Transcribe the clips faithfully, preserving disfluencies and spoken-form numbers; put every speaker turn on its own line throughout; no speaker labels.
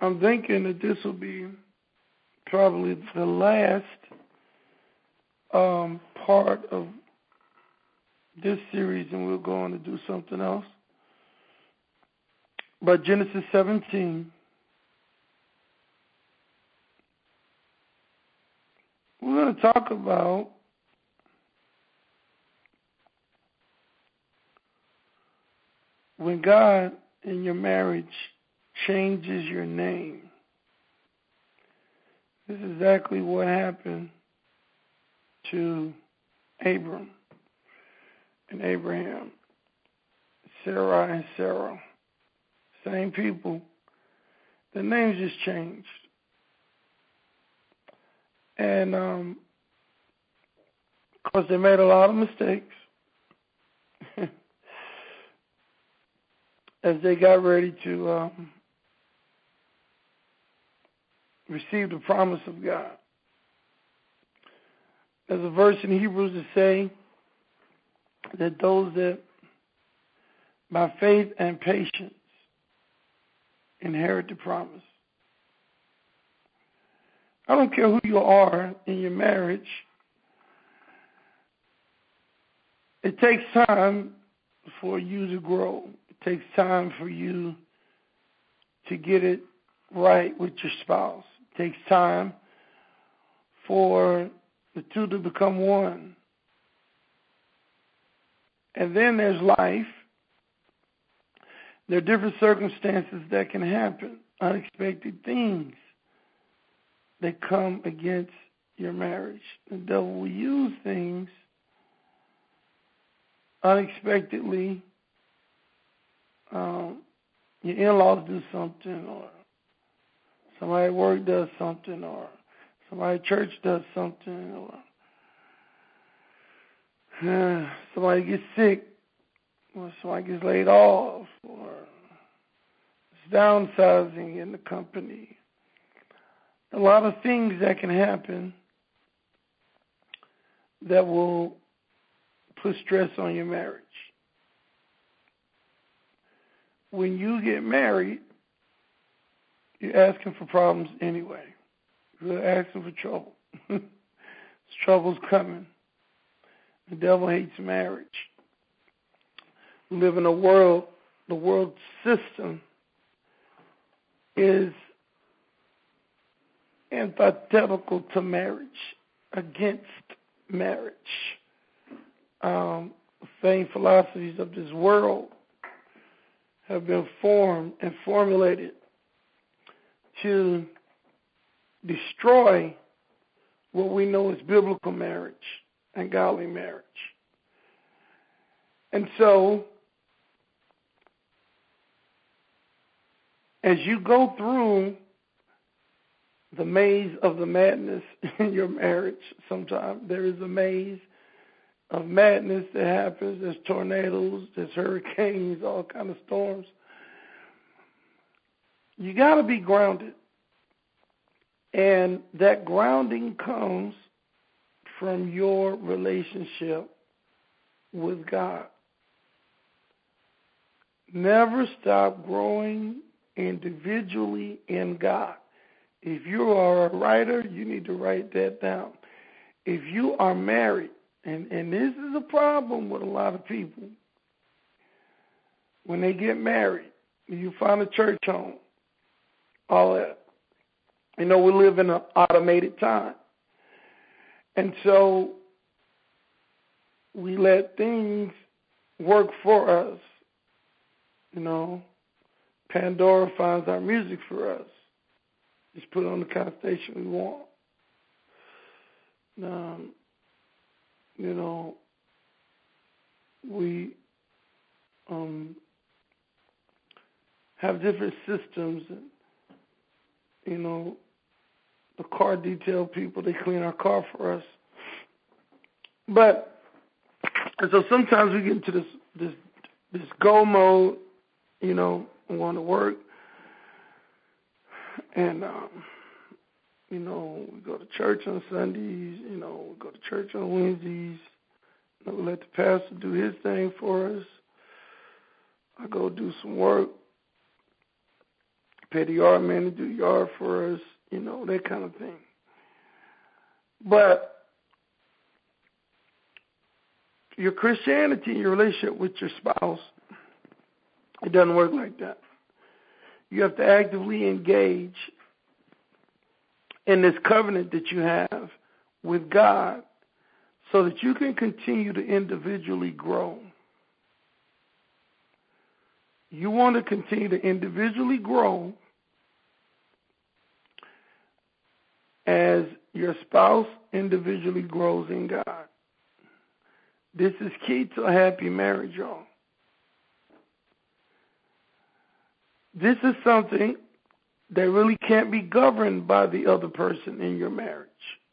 I'm thinking that this will be probably the last um, part of this series, and we'll go on to do something else. But Genesis seventeen, we're going to talk about when God in your marriage changes your name. This is exactly what happened to Abram and Abraham, Sarah and Sarah. Same people. The names just changed. And um, of course, they made a lot of mistakes as they got ready to um, receive the promise of God. There's a verse in Hebrews that say that those that by faith and patience inherit the promise. I don't care who you are in your marriage. It takes time for you to grow. It takes time for you to get it right with your spouse. It takes time for the two to become one. And then there's life. There are different circumstances that can happen, unexpected things that come against your marriage. The devil will use things unexpectedly. Um, your in-laws do something, or somebody at work does something, or somebody at church does something, or uh, somebody gets sick, or somebody gets laid off, or it's downsizing in the company. A lot of things that can happen that will put stress on your marriage. When you get married, you're asking for problems anyway. You're asking for trouble. Trouble's coming. The devil hates marriage. We live in a world, the world system is antithetical to marriage, against marriage. Um, the same philosophies of this world have been formed and formulated to destroy what we know as biblical marriage and godly marriage. And so, as you go through the maze of the madness in your marriage, sometimes there is a maze of madness that happens. There's tornadoes, there's hurricanes, all kind of storms. You got to be grounded. And that grounding comes from your relationship with God. Never stop growing individually in God. If you are a writer, you need to write that down. If you are married, and, and this is a problem with a lot of people, when they get married, you find a church home, all that. You know, we live in an automated time. And so we let things work for us. You know, Pandora finds our music for us. Just put it on the kind of station we want. Um, you know, we um, have different systems. And, you know, the car detail people, they clean our car for us. But, and so sometimes we get into this this this go mode, you know, we want to work. And, um, you know, we go to church on Sundays, you know, we go to church on Wednesdays. You know, we let the pastor do his thing for us. I go do some work. pay the yard man to do yard for us, you know, that kind of thing. But your Christianity, your relationship with your spouse, it doesn't work like that. You have to actively engage in this covenant that you have with God so that you can continue to individually grow. You want to continue to individually grow as your spouse individually grows in God. This is key to a happy marriage, y'all. This is something that really can't be governed by the other person in your marriage.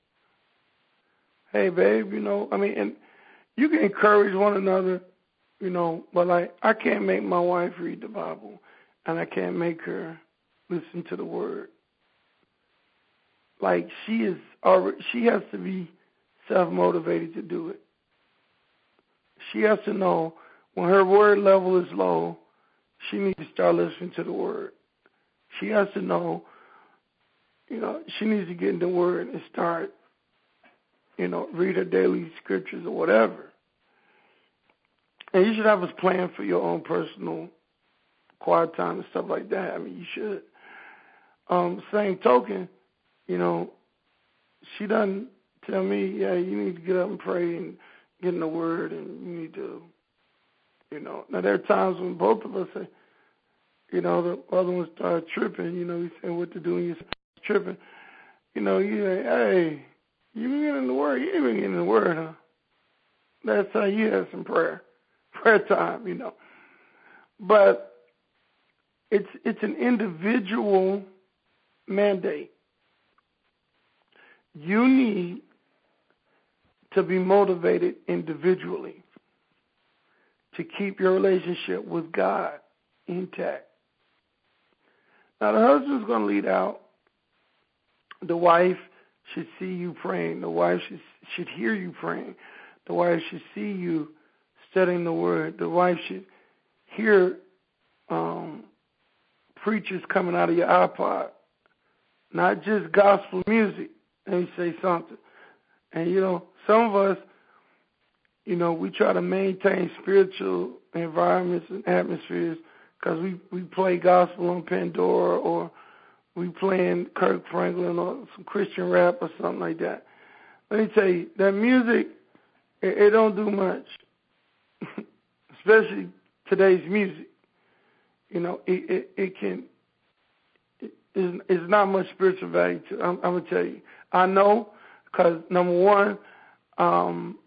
Hey, babe, you know, I mean, and you can encourage one another, you know, but like, I can't make my wife read the Bible, and I can't make her listen to the Word. Like, she is already, she has to be self-motivated to do it. She has to know when her word level is low, she needs to start listening to the Word. She has to know, you know, she needs to get in the Word and start, you know, read her daily scriptures or whatever. And you should have a plan for your own personal quiet time and stuff like that. I mean, you should. Um, same token, you know, she doesn't tell me, yeah, you need to get up and pray and get in the Word, and you need to, you know. Now, there are times when both of us say, you know, the other one start tripping, you know, he's saying what to do, and you're tripping. You know, you say, hey, you been getting in the Word? You ain't been getting in the Word, huh? That's how you have some prayer. Prayer time, you know. But it's it's an individual mandate. You need to be motivated individually to keep your relationship with God intact. Now, the husband's going to lead out. The wife should see you praying. The wife should, should hear you praying. The wife should see you studying the Word. The wife should hear um, preachers coming out of your iPod, not just gospel music. Let me say something. And, you know, some of us, you know, we try to maintain spiritual environments and atmospheres because we, we play gospel on Pandora, or we playing Kirk Franklin or some Christian rap or something like that. Let me tell you, that music, it, it don't do much, especially today's music. You know, it, it, it can, it, it's, it's not much spiritual value to it. I'm, I'm going to tell you. I know because, number one, um,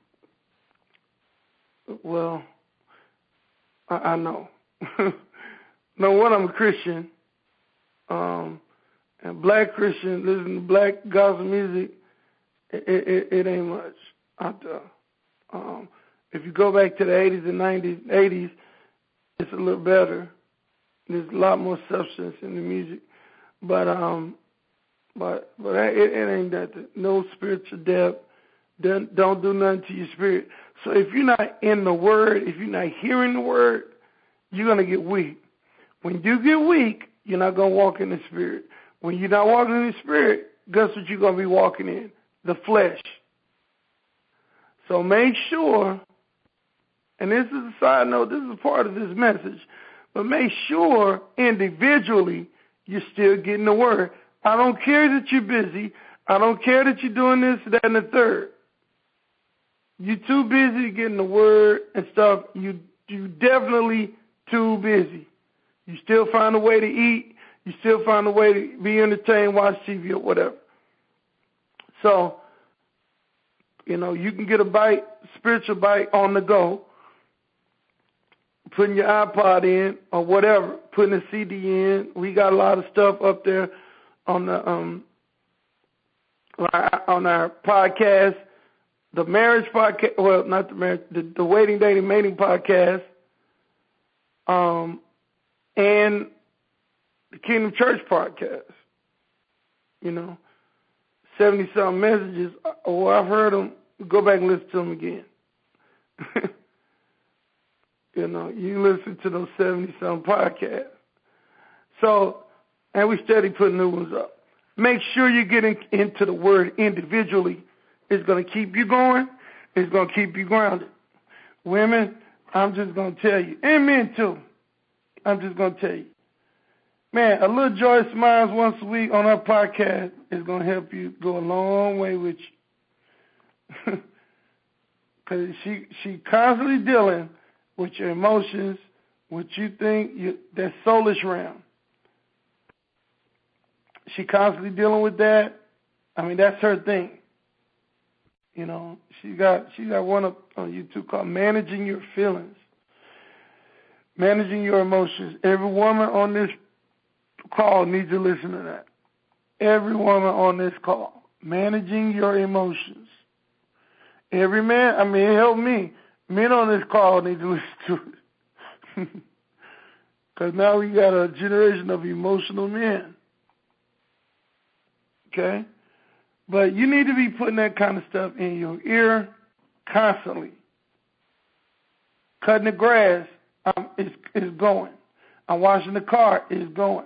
well, I, I know. Number one, I'm a Christian, um, and black Christian, listening to black gospel music, it, it, it ain't much out there. Um, if you go back to the eighties and nineties, eighties, it's a little better. There's a lot more substance in the music, but um, but but it, it ain't that. No spiritual depth. Don't, don't do nothing to your spirit. So if you're not in the Word, if you're not hearing the Word, you're gonna get weak. When you get weak, you're not gonna walk in the Spirit. When you're not walking in the Spirit, guess what you're gonna be walking in? The flesh. So make sure, and this is a side note, this is a part of this message, but make sure individually you're still getting the Word. I don't care that you're busy. I don't care that you're doing this, that, and the third. You're too busy getting the Word and stuff. You you definitely too busy. You still find a way to eat. You still find a way to be entertained, watch T V or whatever. So, you know, you can get a bite, spiritual bite on the go, putting your iPod in or whatever, putting a C D in. We got a lot of stuff up there on the um on our podcast, the marriage podcast. Well, not the marriage, the, the waiting, dating, mating podcast, um, and the Kingdom Church podcast. You know, seventy something messages. Oh, I've heard them. Go back and listen to them again. You know, you listen to those seventy something podcasts. So and we steady putting new ones up. Make sure you get in, into the word individually. It's going to keep you going. It's going to keep you grounded. Women, I'm just going to tell you, and men too, I'm just going to tell you, man, a little Joy Smiles once a week on our podcast is going to help you go a long way with you. Because she, she constantly dealing with your emotions, what you think, you, that soulish realm. She constantly dealing with that. I mean, that's her thing. You know, she got she got one up on YouTube called Managing Your Feelings, Managing Your Emotions. Every woman on this call needs to listen to that. Every woman on this call, Managing Your Emotions. Every man, I mean, it helped me. Men on this call need to listen to it. Because now we got a generation of emotional men. Okay? But you need to be putting that kind of stuff in your ear constantly. Cutting the grass um, is, is going. I'm washing the car is going.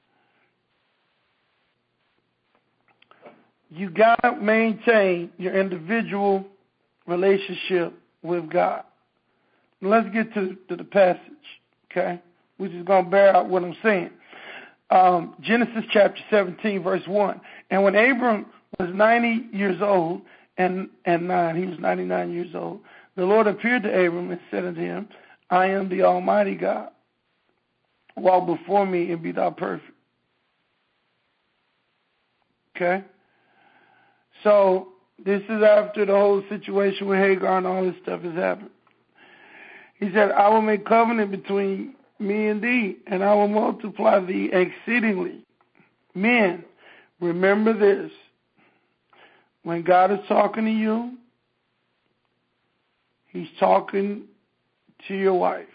You got to maintain your individual relationship with God. Let's get to, to the passage, okay? We're just going to bear out what I'm saying. Um, Genesis chapter seventeen, verse one. And when Abram was ninety years old and, and nine, he was ninety-nine years old, the Lord appeared to Abram and said unto him, I am the Almighty God. Walk before me and be thou perfect. Okay? So, this is after the whole situation with Hagar and all this stuff has happened. He said, I will make covenant between me and thee, and I will multiply thee exceedingly. Men, remember this. When God is talking to you, he's talking to your wife.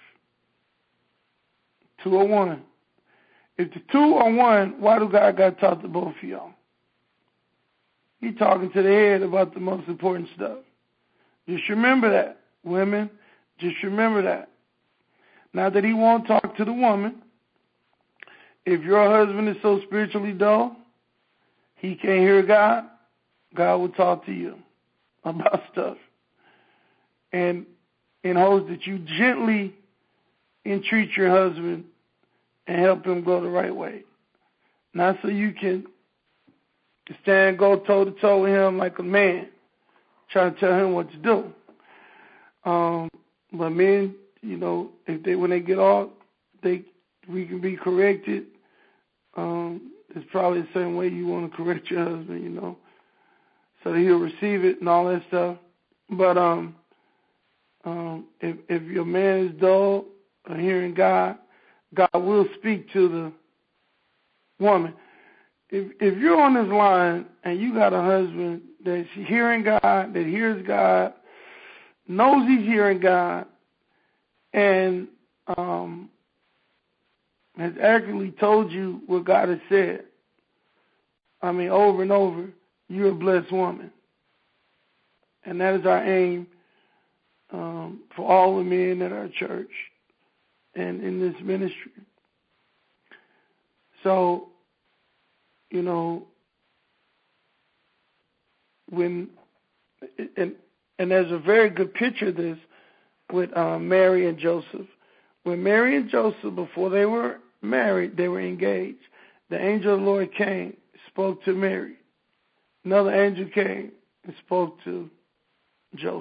Two or one. If the two are one, why do God got to talk to both of y'all? He's talking to the head about the most important stuff. Just remember that, women. Just remember that. Not that he won't talk to the woman. If your husband is so spiritually dull, he can't hear God, God will talk to you about stuff. And in hopes that you gently entreat your husband and help him go the right way. Not so you can stand, go toe-to-toe with him like a man, trying to tell him what to do. Um, but men, you know, if they when they get off, they we can be corrected. Um, it's probably the same way you want to correct your husband, you know, so that he'll receive it and all that stuff. But um, um, if if your man is dull or hearing God, God will speak to the woman. If if you're on this line and you got a husband that's hearing God, that hears God, knows he's hearing God, and um, has accurately told you what God has said, I mean, over and over, you're a blessed woman. And that is our aim um, for all the men at our church and in this ministry. So, you know, when, and, and there's a very good picture of this with um, Mary and Joseph. When Mary and Joseph, before they were married, they were engaged. The angel of the Lord came, spoke to Mary. Another angel came and spoke to Joseph.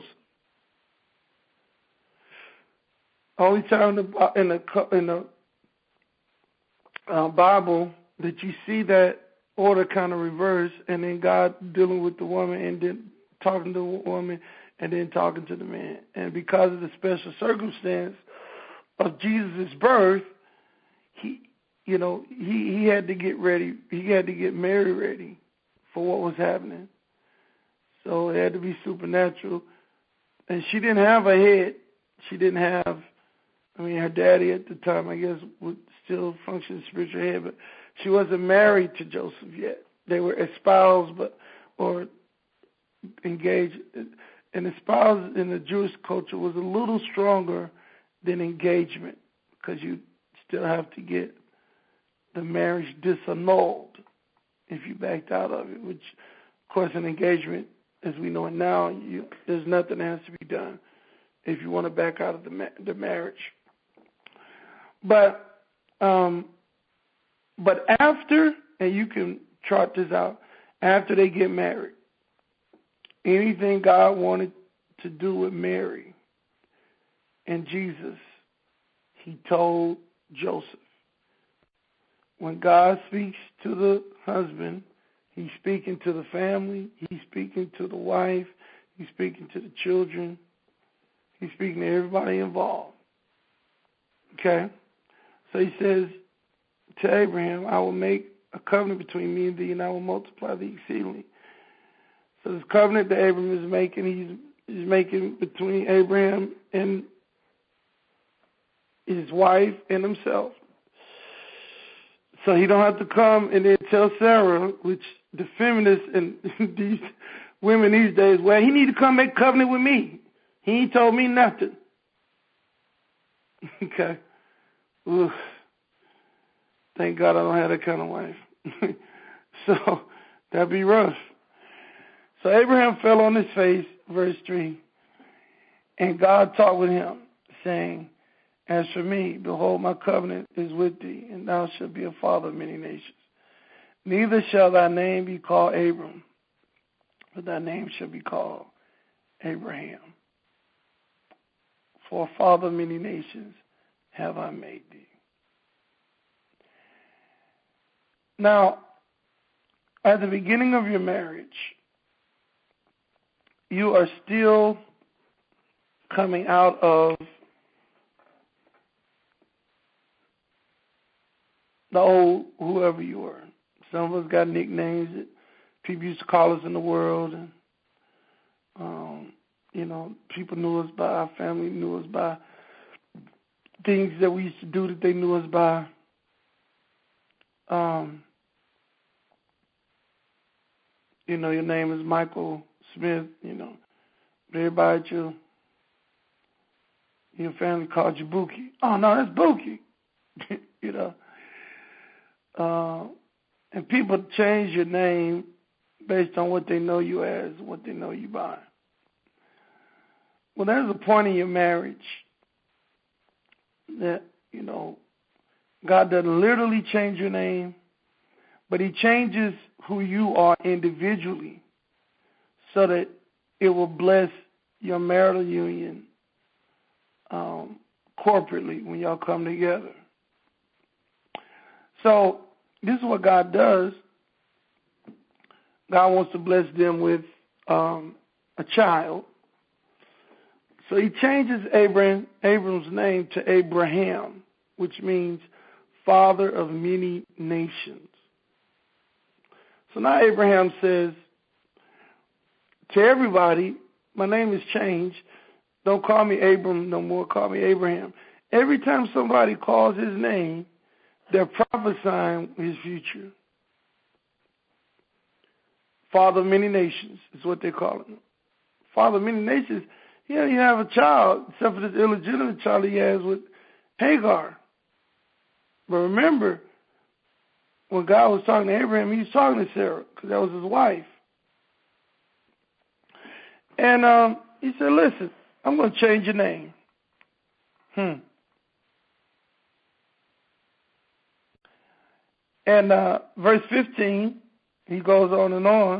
Only time in the, in the, in the uh, Bible that you see that order kind of reversed, and then God dealing with the woman and then talking to the woman and then talking to the man. And because of the special circumstance of Jesus' birth, he, you know, he, he had to get ready. He had to get Mary ready for what was happening. So it had to be supernatural. And she didn't have a head. She didn't have, I mean, her daddy at the time, I guess, would still function as spiritual head, but she wasn't married to Joseph yet. They were espoused, but or engaged. And espoused in the Jewish culture was a little stronger than engagement, because you still have to get the marriage disannulled if you backed out of it, which, of course, an engagement, as we know it now, you, there's nothing that has to be done if you want to back out of the, ma- the marriage. But, um, but after, and you can chart this out, after they get married, anything God wanted to do with Mary and Jesus, he told Joseph. When God speaks to the husband, he's speaking to the family, he's speaking to the wife, he's speaking to the children, he's speaking to everybody involved. Okay? So he says to Abraham, I will make a covenant between me and thee, and I will multiply thee exceedingly. So this covenant that Abraham is making, he's, he's making between Abraham and his wife and himself. So he don't have to come and then tell Sarah, which the feminists and these women these days, well, he need to come make covenant with me. He ain't told me nothing. Okay. Oof. Thank God I don't have that kind of wife. So that'd be rough. So Abraham fell on his face, verse three, and God talked with him, saying, as for me, behold, my covenant is with thee, and thou shalt be a father of many nations. Neither shall thy name be called Abram, but thy name shall be called Abraham. For a father of many nations have I made thee. Now, at the beginning of your marriage, you are still coming out of the old whoever you were. Some of us got nicknames that people used to call us in the world, and um, you know, people knew us by, our family knew us by things that we used to do that they knew us by. Um, you know, your name is Michael Smith, you know, but everybody at your, your family called you Bookie. Oh, no, that's Bookie, you know. Uh, and people change your name based on what they know you as, what they know you by. Well, there's a point in your marriage that, you know, God doesn't literally change your name, but he changes who you are individually so that it will bless your marital union um, corporately when y'all come together. So this is what God does. God wants to bless them with um, a child. So he changes Abraham, Abram's name to Abraham, which means father of many nations. So now Abraham says to everybody, my name has changed. Don't call me Abram no more. Call me Abraham. Every time somebody calls his name, they're prophesying his future. Father of many nations is what they call him. Father of many nations. He doesn't even have a child, except for this illegitimate child he has with Hagar. But remember, when God was talking to Abraham, he was talking to Sarah, because that was his wife. And um, he said, listen, I'm going to change your name. Hmm. And uh, verse fifteen, he goes on and on.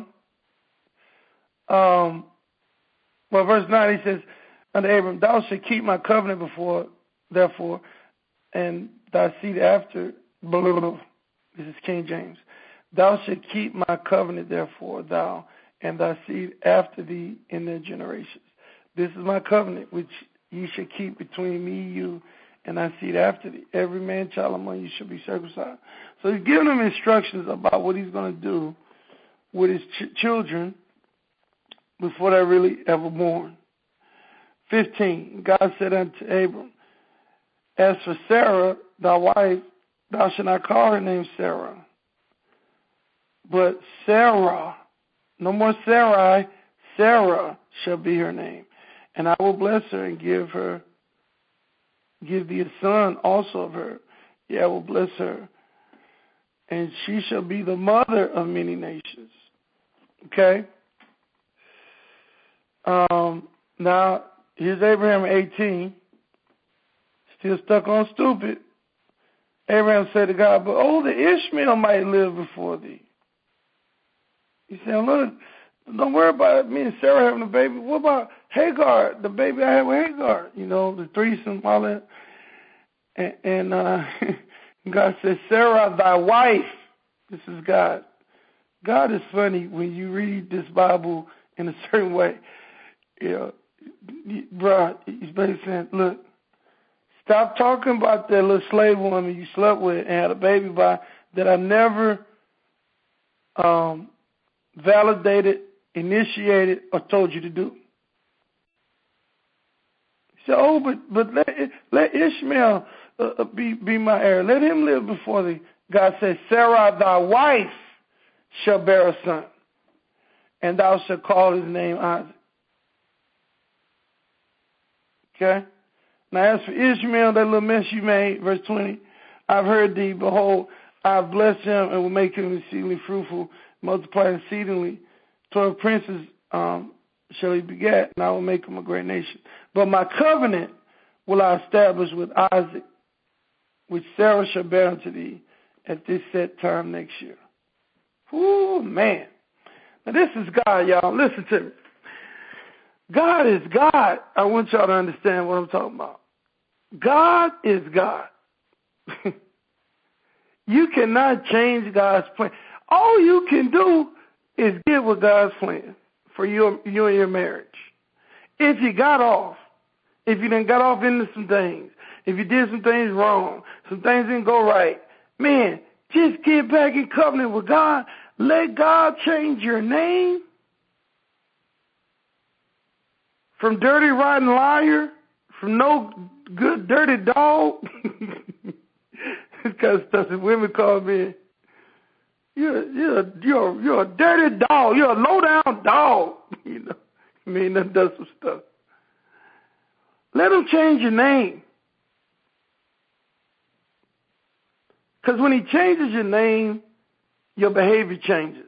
Um, well, verse nine, he says, unto Abram, thou shalt keep my covenant before, therefore, and thy seed after, blah, blah, blah. This is King James. Thou shalt keep my covenant, therefore, thou and thy seed after thee in their generations. This is my covenant, which ye shall keep between me, you, and thy seed after thee. Every man child among you shall be circumcised. So he's giving them instructions about what he's going to do with his ch- children before they're really ever born. fifteen, God said unto Abram, as for Sarah, thy wife, thou shalt not call her name Sarah, but Sarah, no more Sarai, Sarah shall be her name. And I will bless her and give her, give thee a son also of her. Yeah, I will bless her and she shall be the mother of many nations. Okay? Um, now, here's Abraham eighteen, still stuck on stupid. Abraham said to God, but oh, the Ishmael might live before thee. He said, look, don't worry about me and Sarah having a baby. What about Hagar, the baby I had with Hagar? You know, the threesome, all that. And, and uh, God said, Sarah, thy wife. This is God. God is funny when you read this Bible in a certain way. You know, bro, he's basically saying, look, stop talking about that little slave woman you slept with and had a baby by that I never um, validated, initiated, or told you to do. He said, oh, but, but let, let Ishmael uh, be, be my heir. Let him live before thee. God said, Sarah, thy wife, shall bear a son, and thou shalt call his name Isaac. Okay? Now, as for Ishmael, that little mess you made, verse twenty, I've heard thee, behold, I've blessed him and will make him exceedingly fruitful, multiply exceedingly. Twelve princes um, shall he beget, and I will make him a great nation. But my covenant will I establish with Isaac, which Sarah shall bear unto thee at this set time next year. Ooh, man. Now, this is God, y'all. Listen to me. God is God. I want y'all to understand what I'm talking about. God is God. You cannot change God's plan. All you can do is get with God's plan for you, you and your marriage. If you got off, if you done got off into some things, if you did some things wrong, some things didn't go right, man, just get back in covenant with God. Let God change your name from dirty, rotten liar, from no good, dirty dog. This kind of stuff that women call me. You're, you're, you're, you're a dirty dog. You're a low-down dog. You know, I mean, that does some stuff. Let him change your name. Because when he changes your name, your behavior changes.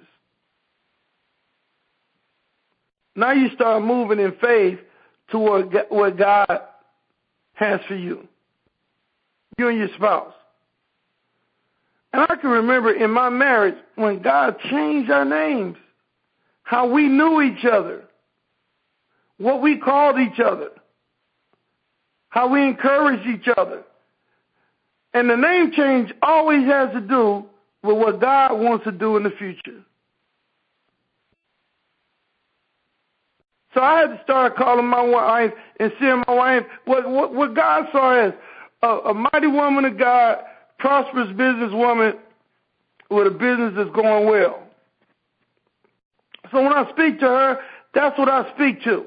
Now you start moving in faith toward what God has for you, you and your spouse. And I can remember in my marriage when God changed our names, how we knew each other, what we called each other, how we encouraged each other. And the name change always has to do with what God wants to do in the future. So I had to start calling my wife and seeing my wife, what, what, what God saw as a, a mighty woman of God, prosperous businesswoman with a business that's going well. So when I speak to her, that's what I speak to.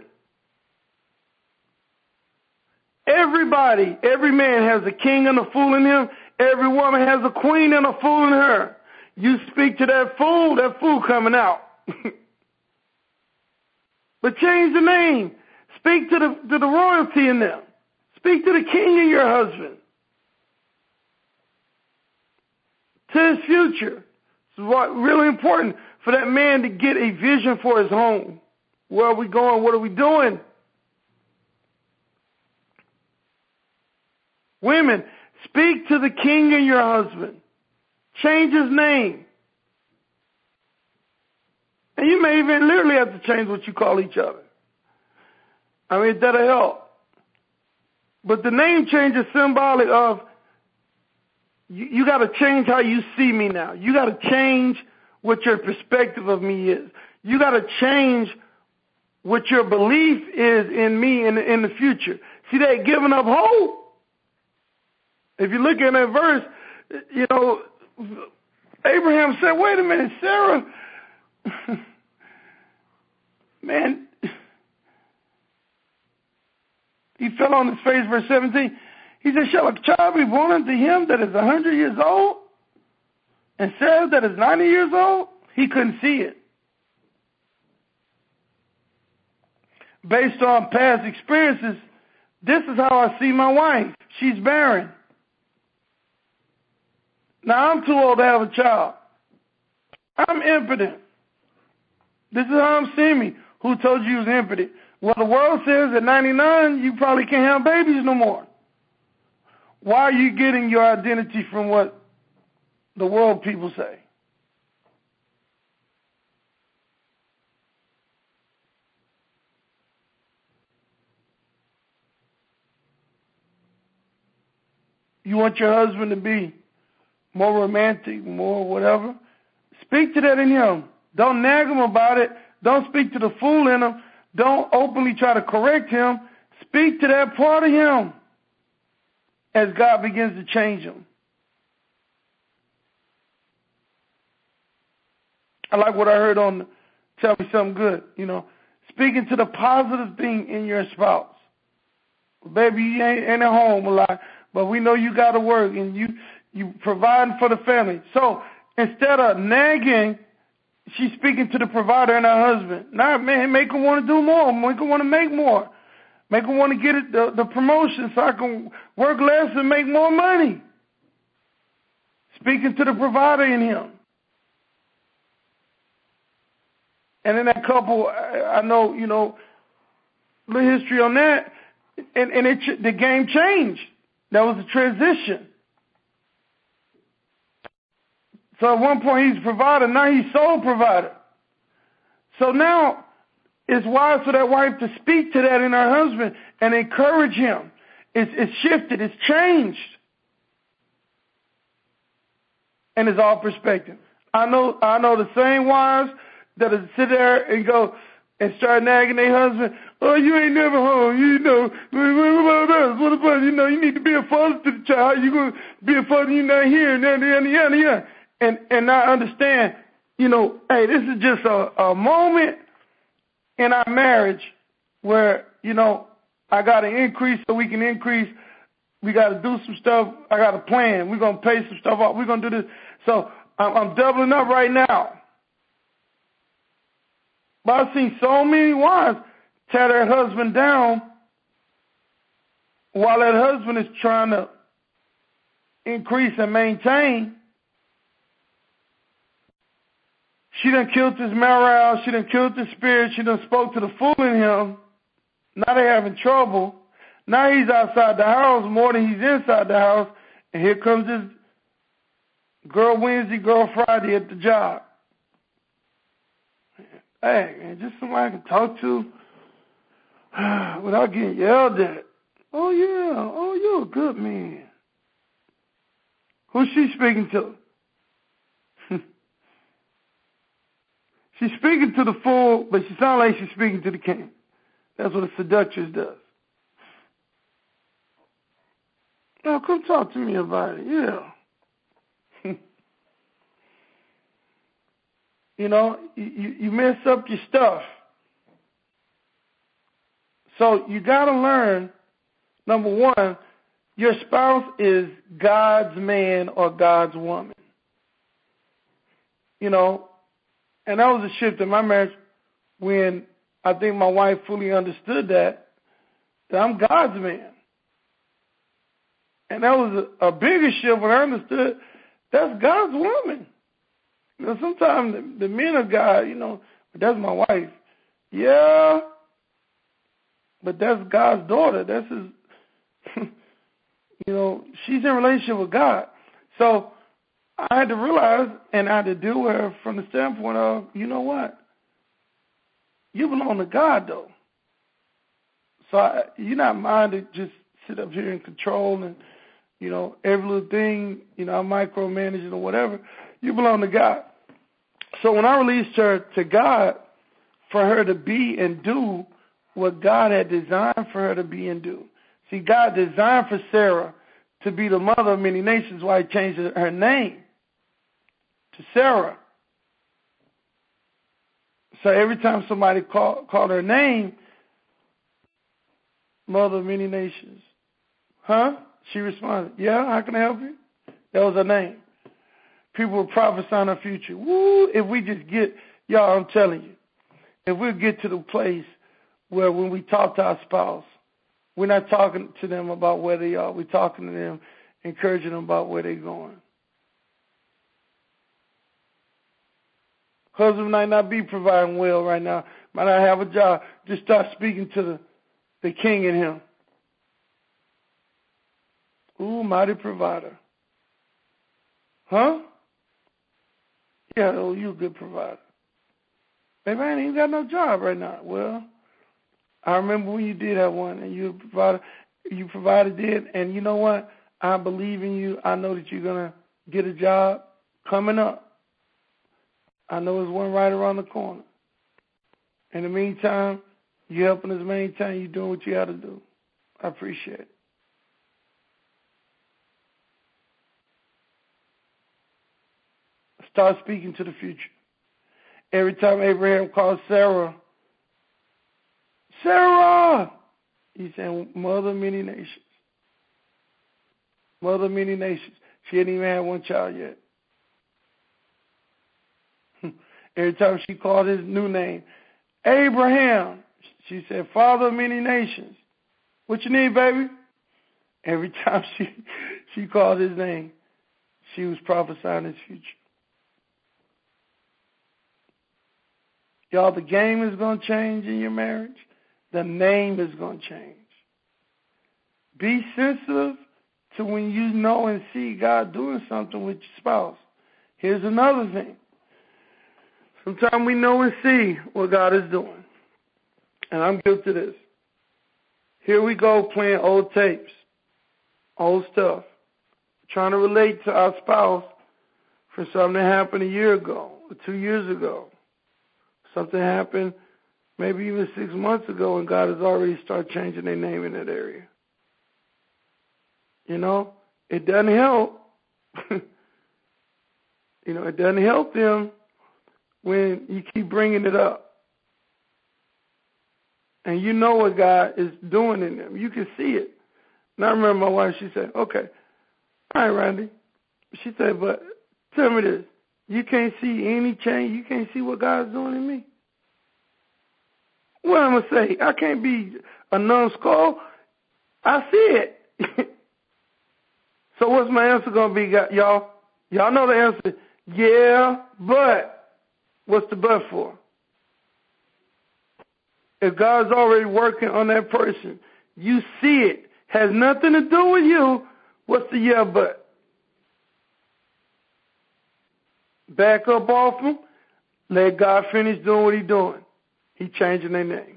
Everybody, every man has a king and a fool in him. Every woman has a queen and a fool in her. You speak to that fool, that fool coming out. But change the name. Speak to the, to the royalty in them. Speak to the king in your husband. To his future. This is what really important for that man to get a vision for his home. Where are we going? What are we doing? Women, speak to the king in your husband. Change his name. And you may even literally have to change what you call each other. I mean, that'll help. But the name change is symbolic of you, you got to change how you see me now. You got to change what your perspective of me is. You got to change what your belief is in me in the, in the future. See that giving up hope? If you look at that verse, you know, Abraham said, wait a minute, Sarah, man, he fell on his face, verse seventeen. He said, shall a child be born unto him that is a hundred years old? And Sarah that is ninety years old? He couldn't see it. Based on past experiences, this is how I see my wife. She's barren. Now, I'm too old to have a child. I'm impotent. This is how I'm seeing me. Who told you you was impotent? Well, the world says at ninety-nine, you probably can't have babies no more. Why are you getting your identity from what the world people say? You want your husband to be more romantic, more whatever? Speak to that in him. Don't nag him about it. Don't speak to the fool in him. Don't openly try to correct him. Speak to that part of him as God begins to change him. I like what I heard on Tell Me Something Good, you know, speaking to the positive thing in your spouse. Baby, you ain't, ain't at home a lot, but we know you got to work and you, you providing for the family. So instead of nagging, she's speaking to the provider and her husband. Now, man, make her want to do more. Make her want to make more. Make her want to get it, the, the promotion so I can work less and make more money. Speaking to the provider in him. And in that couple, I, I know, you know, little history on that, and, and it, the game changed. That was a transition. So at one point he's a provider, now he's sole provider. So now it's wise for that wife to speak to that in her husband and encourage him. It's, it's shifted, it's changed. And it's all perspective. I know I know the same wives that'll sit there and go and start nagging their husband, oh, you ain't never home, you know, what about us? What about, you know, you need to be a father to the child. How you going to be a father, you're not here, and and and and and and and not understand, you know, hey, this is just a, a moment in our marriage where, you know, I got to increase so we can increase. We got to do some stuff. I got a plan. We're going to pay some stuff off. We're going to do this. So I'm, I'm doubling up right now. But I've seen so many wives tear their husband down while that husband is trying to increase and maintain. She done killed his morale. She done killed his spirit. She done spoke to the fool in him. Now they're having trouble. Now he's outside the house more than he's inside the house. And here comes this girl Wednesday, girl Friday at the job. Hey, man, just somebody I can talk to without getting yelled at. Oh, yeah. Oh, you're a good man. Who's she speaking to? She's speaking to the fool, but she sounds like she's speaking to the king. That's what a seductress does. Now, come talk to me about it. Yeah. You know, you, you mess up your stuff. So you got to learn, number one, your spouse is God's man or God's woman. You know, and that was a shift in my marriage when I think my wife fully understood that, that I'm God's man. And that was a, a bigger shift when I understood that's God's woman. You know, sometimes the, the men of God, you know, but that's my wife. Yeah, but that's God's daughter. That's his, you know, she's in a relationship with God. So I had to realize, and I had to deal with her from the standpoint of, you know what? You belong to God, though. So I, you're not mine to just sit up here and control and, you know, every little thing, you know, I'm micromanaging or whatever. You belong to God. So when I released her to God for her to be and do what God had designed for her to be and do. See, God designed for Sarah to be the mother of many nations, why he changed her name to Sarah. So every time somebody call, called her name, mother of many nations, huh? She responded, yeah, how can I help you? That was her name. People were prophesying her future. Woo, if we just get, y'all, I'm telling you, if we get to the place where when we talk to our spouse, we're not talking to them about where they are. We're talking to them, encouraging them about where they're going. Husband might not be providing well right now. Might not have a job. Just start speaking to the, the king in him. Ooh, mighty provider. Huh? Yeah, oh, you a good provider. Baby, I ain't even got no job right now. Well, I remember when you did have one and you provided, you provided it, and you know what? I believe in you. I know that you're going to get a job coming up. I know there's one right around the corner. In the meantime, you're helping us maintain. You're doing what you got to do. I appreciate it. Start speaking to the future. Every time Abraham called Sarah, Sarah, he's saying, mother of many nations. Mother of many nations. She hadn't even had one child yet. Every time she called his new name, Abraham, she said, Father of many nations. What you need, baby? Every time she, she called his name, she was prophesying his future. Y'all, the game is going to change in your marriage. The name is going to change. Be sensitive to when you know and see God doing something with your spouse. Here's another thing. Sometimes we know and see what God is doing. And I'm guilty of this. Here we go playing old tapes, old stuff, trying to relate to our spouse for something that happened a year ago or two years ago. Something happened maybe even six months ago, and God has already started changing their name in that area. You know, it doesn't help. you know, it doesn't help them when you keep bringing it up. And you know what God is doing in them. You can see it. And I remember my wife, she said, okay, all right, Randy. She said, but tell me this. You can't see any change. You can't see what God's doing in me. What am I going to say? I can't be a numbskull. I see it. So what's my answer going to be, y'all? Y'all know the answer. Yeah, but what's the but for? If God's already working on that person, you see it, has nothing to do with you, what's the yeah, but? Back up off them. Let God finish doing what he's doing. He's changing their name.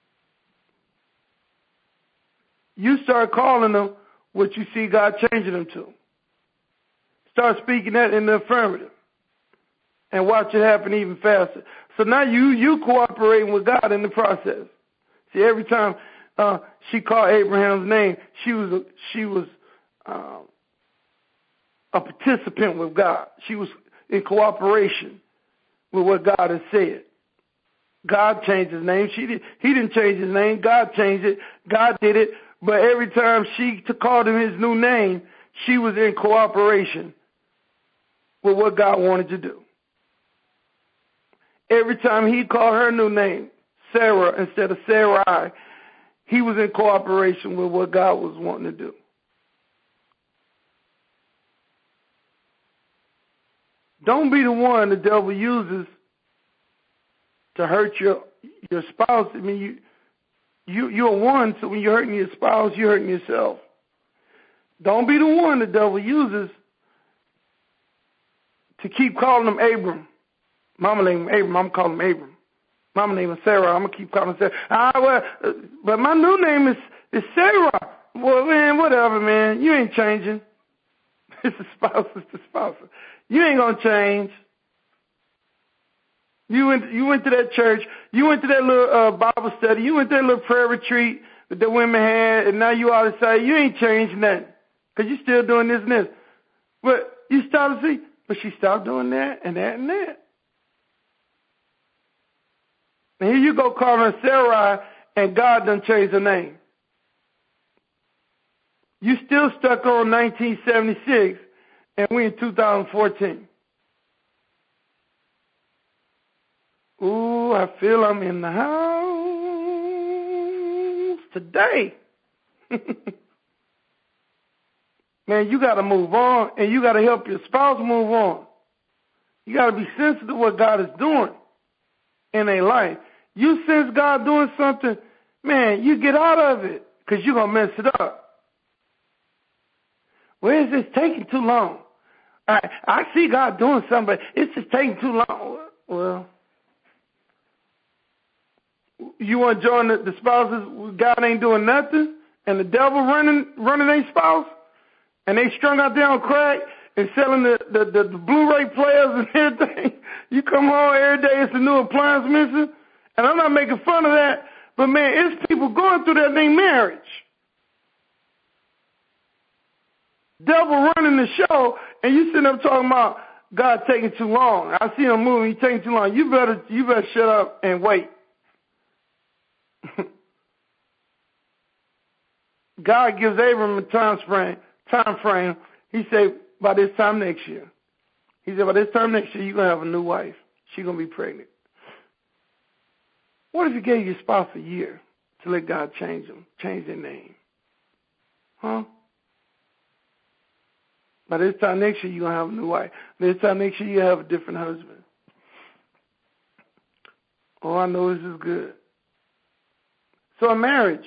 You start calling them what you see God changing them to. Start speaking that in the affirmative. And watch it happen even faster. So now you you cooperating with God in the process. See, every time uh, she called Abraham's name, she was a, she was um, a participant with God. She was in cooperation with what God has said. God changed his name. She did. He didn't change his name. God changed it. God did it. But every time she called him his new name, she was in cooperation with what God wanted to do. Every time he called her new name, Sarah instead of Sarai, he was in cooperation with what God was wanting to do. Don't be the one the devil uses to hurt your your spouse. I mean, you you you're one, so when you're hurting your spouse, you're hurting yourself. Don't be the one the devil uses to keep calling him Abram. Mama named him Abram. I'm calling him Abram. Mama named him Sarah. I'm gonna keep calling him Sarah. Ah, well, uh, but my new name is is Sarah. Well, man, whatever, man. You ain't changing. It's the spouse. It's the spouse. You ain't gonna change. You went, you went to that church. You went to that little uh, Bible study. You went to that little prayer retreat that the women had, and now you ought to say you ain't changed nothing because you're still doing this and this. But you start to see, but she stopped doing that and that and that. And here you go calling her Sarai, and God done changed her name. You still stuck on nineteen seventy-six, and we in two thousand fourteen. Ooh, I feel I'm in the house today. Man, you got to move on, and you got to help your spouse move on. You got to be sensitive to what God is doing in their life. You sense God doing something, man, you get out of it because you're going to mess it up. Where is this taking too long? I, I see God doing something, but it's just taking too long. Well, you want to join the, the spouses, God ain't doing nothing, and the devil running running their spouse, and they strung out there on crack and selling the, the, the, the Blu-ray players and everything. You come home every day, it's a new appliance missing. And I'm not making fun of that, but man, it's people going through that in their marriage. Devil running the show, and you sitting up talking about God taking too long. I see him moving, he's taking too long. You better, you better shut up and wait. God gives Abram a time frame. Time frame. He said, by this time next year. He said, by this time next year, you're going to have a new wife. She's going to be pregnant. What if you gave your spouse a year to let God change them, change their name? Huh? By this time next year, you're going to have a new wife. By this time next year, you have a different husband. Oh, I know this is good. So a marriage,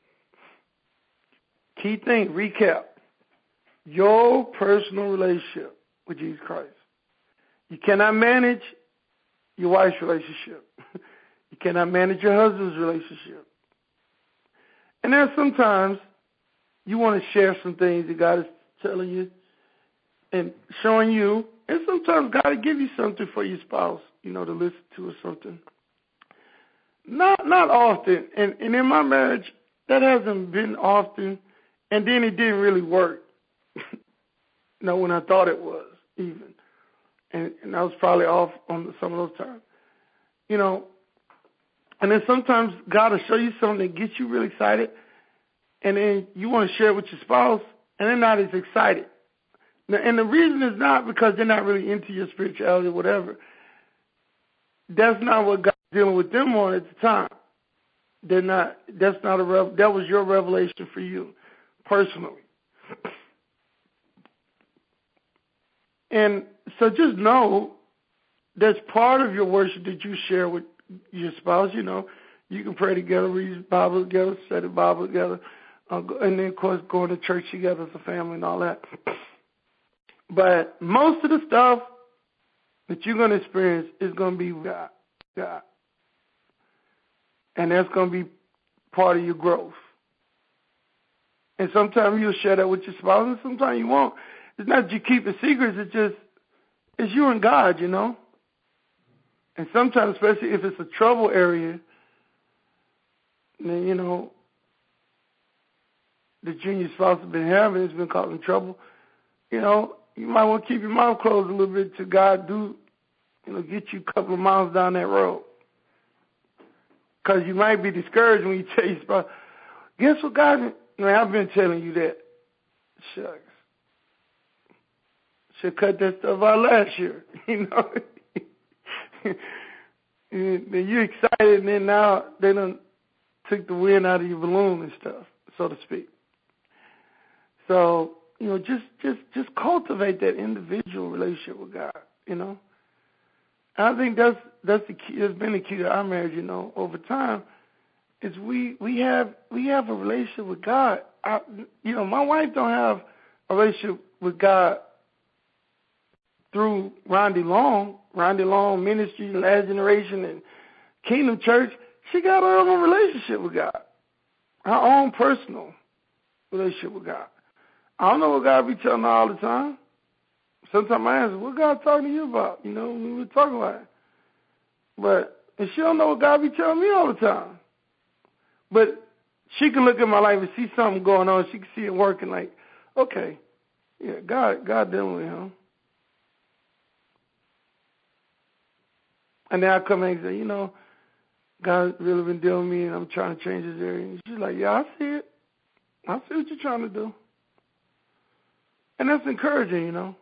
key thing, recap, your personal relationship with Jesus Christ. You cannot manage your wife's relationship. You cannot manage your husband's relationship. And then sometimes you want to share some things that God is telling you and showing you, and sometimes God will give you something for your spouse, you know, to listen to or something. Not not often, and, and in my marriage, that hasn't been often, and then it didn't really work. No, when I thought it was, even. And, and I was probably off on some of those times. You know, and then sometimes God will show you something that gets you really excited, and then you want to share it with your spouse, and they're not as excited. Now, and the reason is not because they're not really into your spirituality or whatever. That's not what God's dealing with them on at the time. They're not. That's not a. Rev, that was your revelation for you, personally. And so just know that's part of your worship that you share with your spouse. You know, you can pray together, read the Bible together, study the Bible together, uh, and then, of course, going to church together as a family and all that. But most of the stuff that you're going to experience is going to be God. God. And that's going to be part of your growth. And sometimes you'll share that with your spouse, and sometimes you won't. It's not that you keep it secrets, it's just, it's you and God, you know. And sometimes, especially if it's a trouble area, then, you know, that you and your spouse have been having, it's been causing trouble, you know, you might want to keep your mouth closed a little bit till God do, you know, get you a couple of miles down that road. Because you might be discouraged when you tell your spouse, guess what God, man, I've been telling you that. Shucks. Should cut that stuff out last year, you know. Then you're excited, and then now they done took the wind out of your balloon and stuff, so to speak. So, you know, just just just cultivate that individual relationship with God, you know. And I think that's that's the key. That's been the key to our marriage, you know. Over time, is we we have we have a relationship with God. I, you know, my wife don't have a relationship with God through Randy Long, Randy Long Ministry, Last Generation, and Kingdom Church. She got her own relationship with God, her own personal relationship with God. I don't know what God be telling her all the time. Sometimes I ask her, what God talking to you about? You know, we were talking about it. But, and she don't know what God be telling me all the time. But she can look at my life and see something going on. She can see it working like, okay, yeah, God, God dealing with him. And then I come in and say, you know, God's really been dealing with me, and I'm trying to change this area. And she's like, yeah, I see it. I see what you're trying to do. And that's encouraging, you know.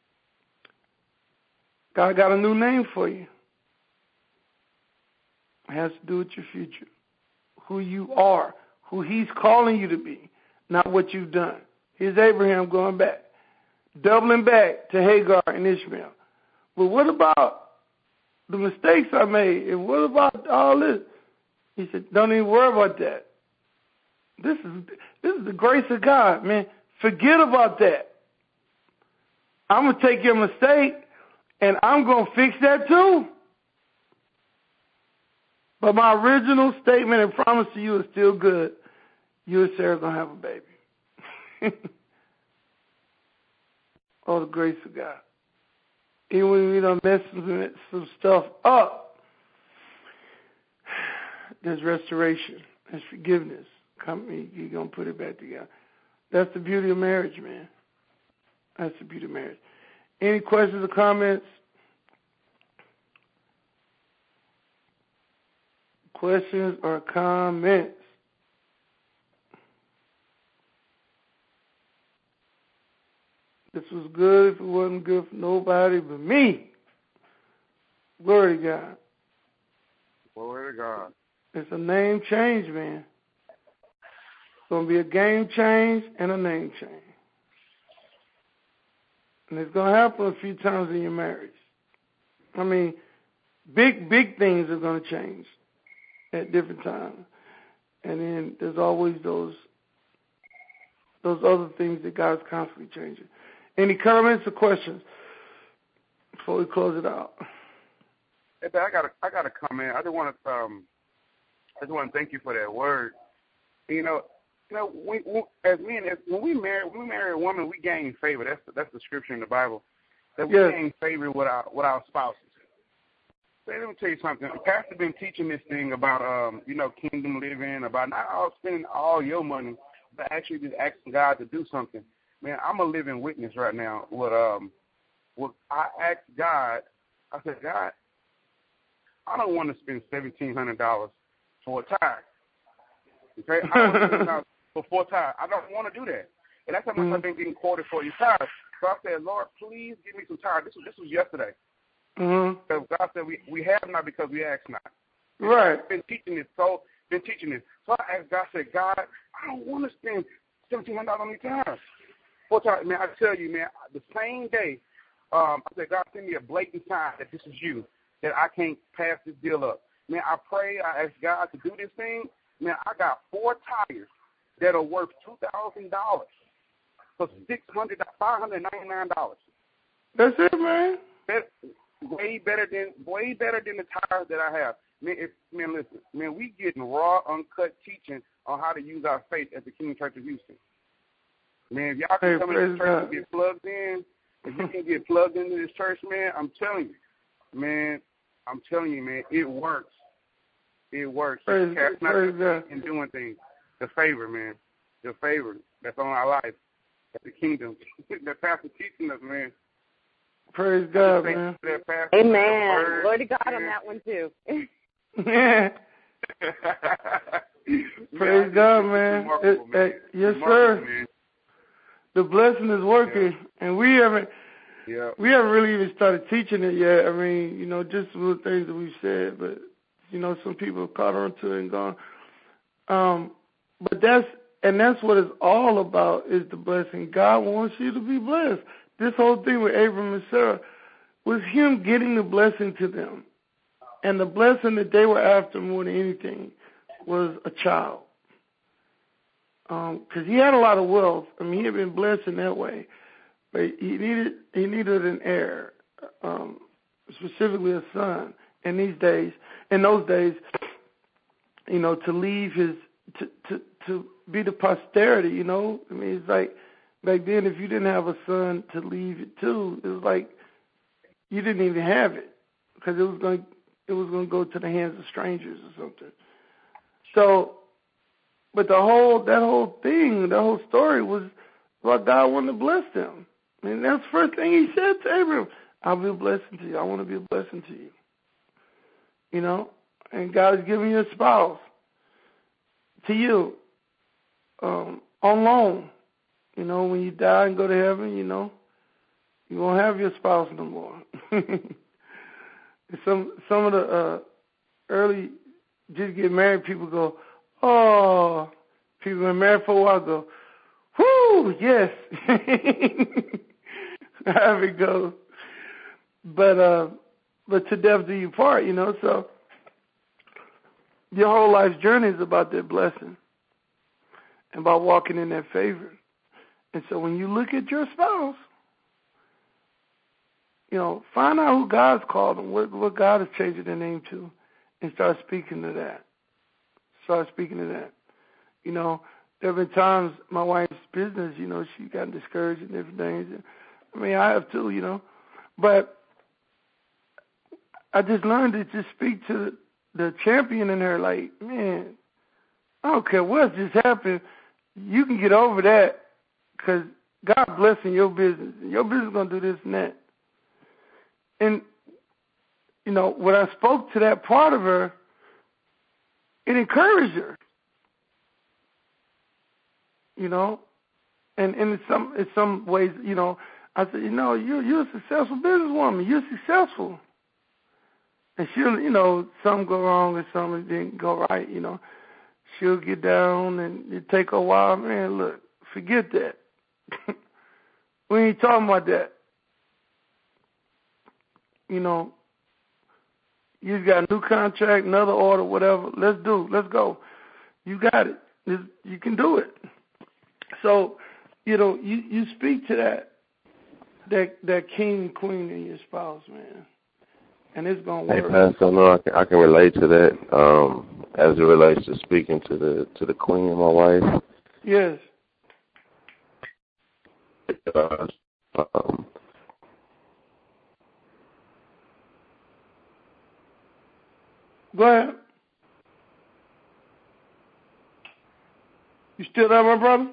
God got a new name for you. It has to do with your future, who you are, who he's calling you to be, not what you've done. Here's Abraham going back, doubling back to Hagar and Ishmael. but what about the mistakes I made? And what about all this? He said, don't even worry about that. This is this is the grace of God, man. Forget about that. I'm going to take your mistake, and I'm going to fix that too. But my original statement and promise to you is still good. You and Sarah are going to have a baby. Oh, the grace of God. Even when we done messed some, some stuff up, there's restoration. There's forgiveness. Come, you're going to put it back together. That's the beauty of marriage, man. That's the beauty of marriage. Any questions or comments? Questions or comments? This was good if it wasn't good for nobody but me. Glory to God.
Glory to God.
It's a name change, man. It's going to be a game change and a name change. And it's going to happen a few times in your marriage. I mean, big, big things are going to change at different times. And then there's always those those other things that God's constantly changing. Any comments or questions before we close it out?
Hey, I got a, I got a comment. I just want to um, I just want to thank you for that word. You know, you know, we, we, as men, as when we marry, when we marry a woman, we gain favor. That's the, that's the scripture in the Bible. That we
yes.
gain favor with our with our spouses. So let me tell you something. The pastor been teaching this thing about um, you know, kingdom living, about not all spending all your money, but actually just asking God to do something. Man, I'm a living witness right now. What um, what I asked God, I said, God, I don't want to spend seventeen hundred dollars for a tire. Okay, I don't want to spend for four tires. I don't want to do that. And that's how much mm-hmm. I've been getting quoted for these tires. So I said, Lord, please give me some tires. This was this was yesterday.
Mm-hmm.
So God said, we we have not because we ask not.
Right.
I've been teaching this. So been teaching this. So I asked God, I said, God, I don't want to spend seventeen hundred dollars on these tires. Four tires, man. I tell you, man. The same day, um, I said, God, send me a blatant sign that this is you, that I can't pass this deal up. Man, I pray, I asked God to do this thing. Man, I got four tires that are worth two thousand dollars for six hundred, five hundred ninety-nine dollars.
That's it, man.
That's way better than, way better than the tires that I have. Man, if, man, listen, man, we getting raw, uncut teaching on how to use our faith at the Kingdom Church of Houston. Man, if y'all can
hey,
come into this church and get plugged in, if you can get plugged into this church, man, I'm telling you, man, I'm telling you, man, it works. It works.
Praise,
It's not
praise
and doing things. The favor, man. The favor that's on our life. That's the kingdom. The pastor teaching us, man.
Praise God, man.
Amen. Glory to God man. On that one, too.
Yeah. Praise yeah, God, man. It, man. It, yes, sir. Man. The blessing is working, yeah. and we haven't yeah. we haven't really even started teaching it yet. I mean, you know, just little things that we've said, but you know, some people have caught on to it and gone. Um, but that's and that's what it's all about is the blessing. God wants you to be blessed. This whole thing with Abram and Sarah was him getting the blessing to them, and the blessing that they were after more than anything was a child. Because um, he had a lot of wealth. I mean, he had been blessed in that way, but he needed he needed an heir, um, specifically a son. In these days, in those days, you know, to leave his to to to be the posterity. You know, I mean, it's like back then, if you didn't have a son to leave it to, it was like you didn't even have it because it was going it was going to go to the hands of strangers or something. So. But the whole, that whole thing, the whole story was about God wanting to bless them. And that's the first thing he said to Abraham. I'll be a blessing to you. I want to be a blessing to you. You know? And God is giving you a spouse to you um, on loan. You know, when you die and go to heaven, you know, you won't have your spouse no more. some, some of the uh, early just get married people go, oh, people been married for a while go, whoo, yes. How it goes. but uh, but to death do you part, you know. So your whole life's journey is about that blessing and about walking in that favor. And so when you look at your spouse, you know, find out who God's called them, what, what God has changed their name to, and start speaking to that. Start speaking to that. You know, there have been times my wife's business, you know, she got discouraged and different things. I mean, I have too, you know. But I just learned to just speak to the champion in her, like, man, I don't care what just happened. You can get over that because God blessing your business. Your business is going to do this and that. And, you know, when I spoke to that part of her, it encouraged her. You know, and, and in some in some ways, you know, I said, you know, you're you're a successful businesswoman. You're successful. And she'll, you know, some go wrong and some didn't go right. You know, she'll get down and it take a while. Man, look, forget that. We ain't talking about that. You know, you got a new contract, another order, whatever. Let's do. Let's go. You got it. It's, you can do it. So, you know, you, you speak to that that that king and queen in your spouse, man, and it's gonna work.
Hey, Pastor, I know I can, I can relate to that um, as it relates to speaking to the to the queen, my wife.
Yes.
Uh, um,
Go ahead. You still there, my brother?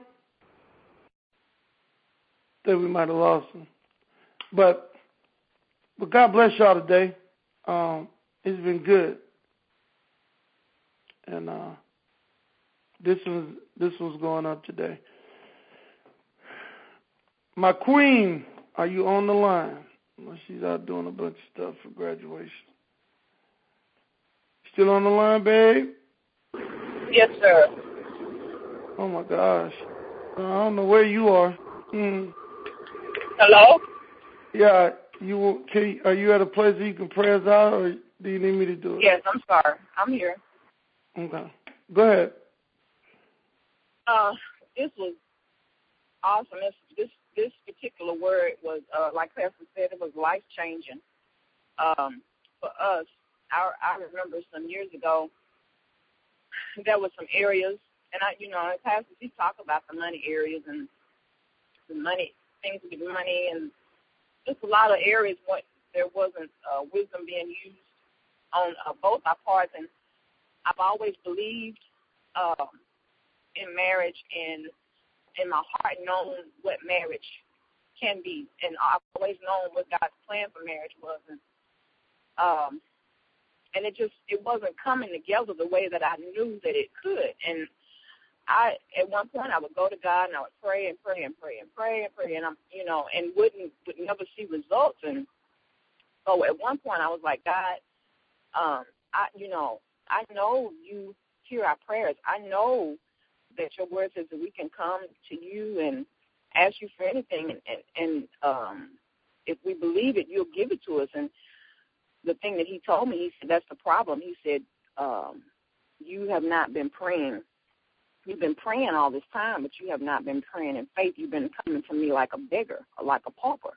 Think we might have lost him. But but God bless y'all today. Um, it's been good. And uh, this was this was going up today. My queen, are you on the line? Well, she's out doing a bunch of stuff for graduation. Still on the line, babe?
Yes, sir.
Oh my gosh. I don't know where you are. Hmm.
Hello?
Yeah, you can. Are you at a place where you can pray us out, or do you need me to do it?
Yes, I'm sorry. I'm here.
Okay. Go ahead.
Uh, this was awesome. This this this particular word was, uh, like Pastor said, it was life changing. Um, for us, I I remember some years ago, there were some areas, and I, you know, Pastor, he talked about the money areas and the money things with money and just a lot of areas where there wasn't uh, wisdom being used on uh, both our parts. And I've always believed um, in marriage and in my heart known what marriage can be. And I've always known what God's plan for marriage was. And, um, and it just, it wasn't coming together the way that I knew that it could. And I, at one point, I would go to God and I would pray and pray and pray and pray and pray, and I'm, you know, and wouldn't would never see results. And so at one point, I was like, God, um, I, you know, I know you hear our prayers. I know that your word says that we can come to you and ask you for anything, and and, and um, if we believe it, you'll give it to us. And the thing that he told me, he said, that's the problem. He said, um, you have not been praying. You've been praying all this time, but you have not been praying in faith. You've been coming to me like a beggar or like a pauper.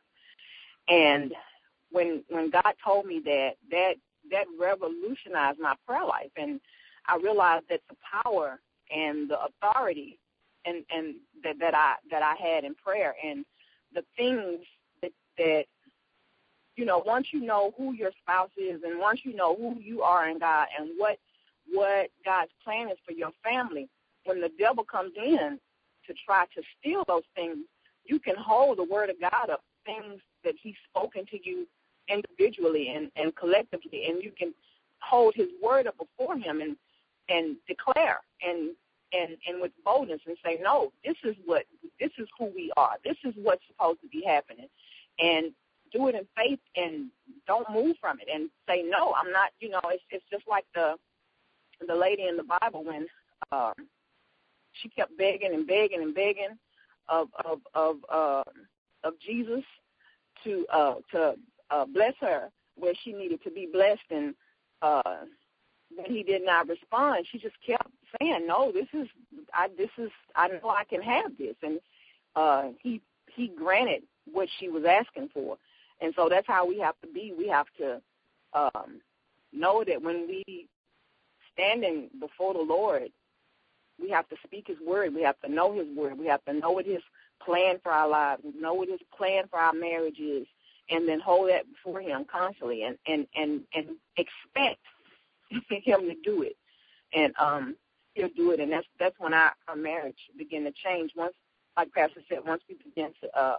And when when God told me that, that that revolutionized my prayer life. And I realized that the power and the authority and, and that, that I that I had in prayer, and the things that, that, you know, once you know who your spouse is, and once you know who you are in God and what what God's plan is for your family, when the devil comes in to try to steal those things, you can hold the word of God up, things that he's spoken to you individually and, and collectively, and you can hold his word up before him and and declare and and and with boldness and say, no, this is what this is who we are. This is what's supposed to be happening, and do it in faith and don't move from it and say, no, I'm not. You know, it's it's just like the the lady in the Bible when. Um, She kept begging and begging and begging of of of uh, of Jesus to uh, to uh, bless her where she needed to be blessed. And uh, when he did not respond, she just kept saying, no, this is, I, this is, I know I can have this. And uh, he, he granted what she was asking for. And so that's how we have to be. We have to um, know that when we standing before the Lord, we have to speak his word. We have to know his word. We have to know what his plan for our lives, know what his plan for our marriage is, and then hold that before him constantly and, and, and, and expect him to do it. And um, he'll do it. And that's that's when our, our marriage begin to change. Once, like Pastor said, once we begin to uh,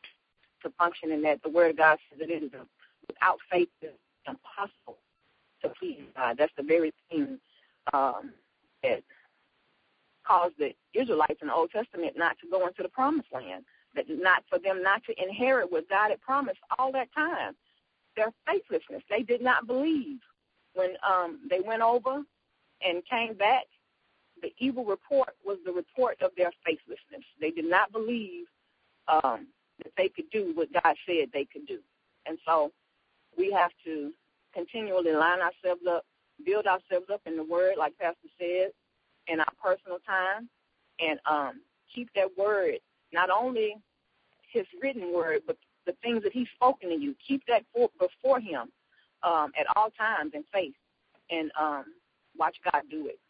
to function in that, the word of God says that it is a, without faith it's impossible to please God. That's the very thing um, that caused the Israelites in the Old Testament not to go into the promised land, that not for them not to inherit what God had promised all that time. Their faithlessness. They did not believe. When um, they went over and came back, the evil report was the report of their faithlessness. They did not believe um, that they could do what God said they could do. And so we have to continually line ourselves up, build ourselves up in the Word, like Pastor said, in our personal time, and um, keep that Word, not only his written Word, but the things that he's spoken to you. Keep that for, before him um, at all times in faith, and um, watch God do it.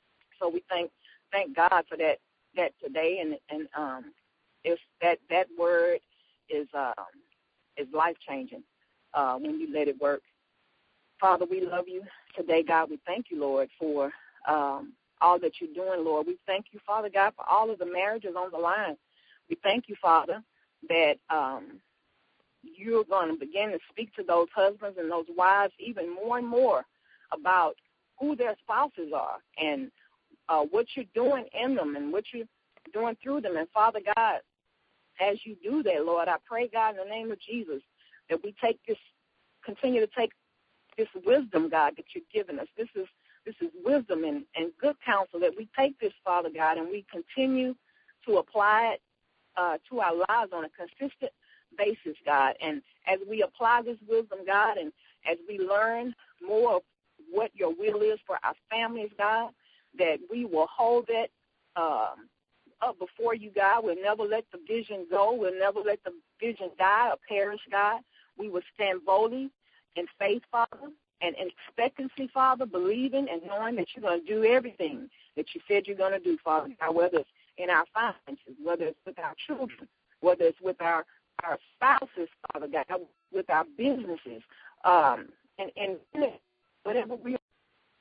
So we thank thank God for that that today, and and um, if that that word is um, is life changing uh, when you let it work. Father, we love you today, God. We thank you, Lord, for um, all that you're doing, Lord. We thank you, Father God, for all of the marriages on the line. We thank you, Father, that um, you're going to begin to speak to those husbands and those wives even more and more about who their spouses are and uh, what you're doing in them and what you're doing through them. And, Father God, as you do that, Lord, I pray, God, in the name of Jesus, that we take this, continue to take this wisdom, God, that you've given us. This is this is wisdom and, and good counsel, that we take this, Father God, and we continue to apply it uh, to our lives on a consistent basis, God. And as we apply this wisdom, God, and as we learn more of what your will is for our families, God, that we will hold that um, up before you, God. We'll never let the vision go. We'll never let the vision die or perish, God. We will stand boldly in faith, Father, and in expectancy, Father, believing and knowing that you're going to do everything that you said you're going to do, Father, God, whether it's in our finances, whether it's with our children, whether it's with our, our spouses, Father God, with our businesses, um, and, and whatever we are.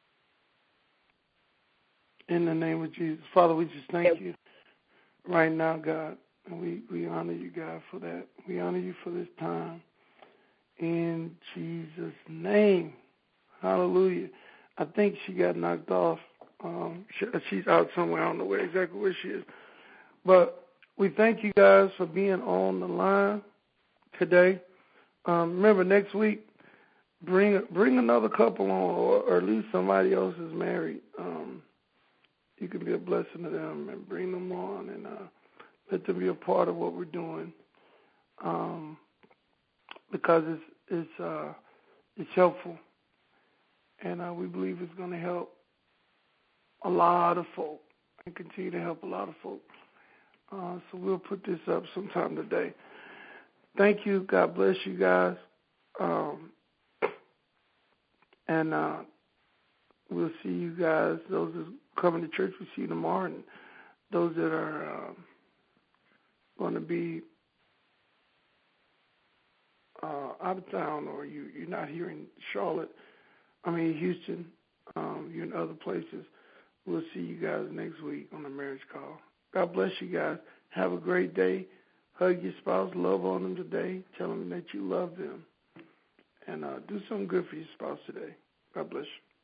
In the name of Jesus. Father, we just thank you right now, God, and we, we honor you, God, for that. We honor you for this time. In Jesus' name. Hallelujah. I think she got knocked off. Um, she, she's out somewhere. I don't know where exactly where she is. But we thank you guys for being on the line today. Um, remember, next week, bring bring another couple on, or, or at least somebody else is married. Um, you can be a blessing to them and bring them on and uh, let them be a part of what we're doing. Um, because it's it's uh, it's helpful, and uh, we believe it's going to help a lot of folk and continue to help a lot of folk. Uh, so we'll put this up sometime today. Thank you. God bless you guys, um, and uh, we'll see you guys. Those that are coming to church, we'll see you tomorrow, and those that are uh, going to be Uh, out of town, or you, you're not here in Charlotte, I mean Houston, um, you're in other places, we'll see you guys next week on the marriage call. God bless you guys. Have a great day. Hug your spouse. Love on them today. Tell them that you love them. And uh, do something good for your spouse today. God bless you.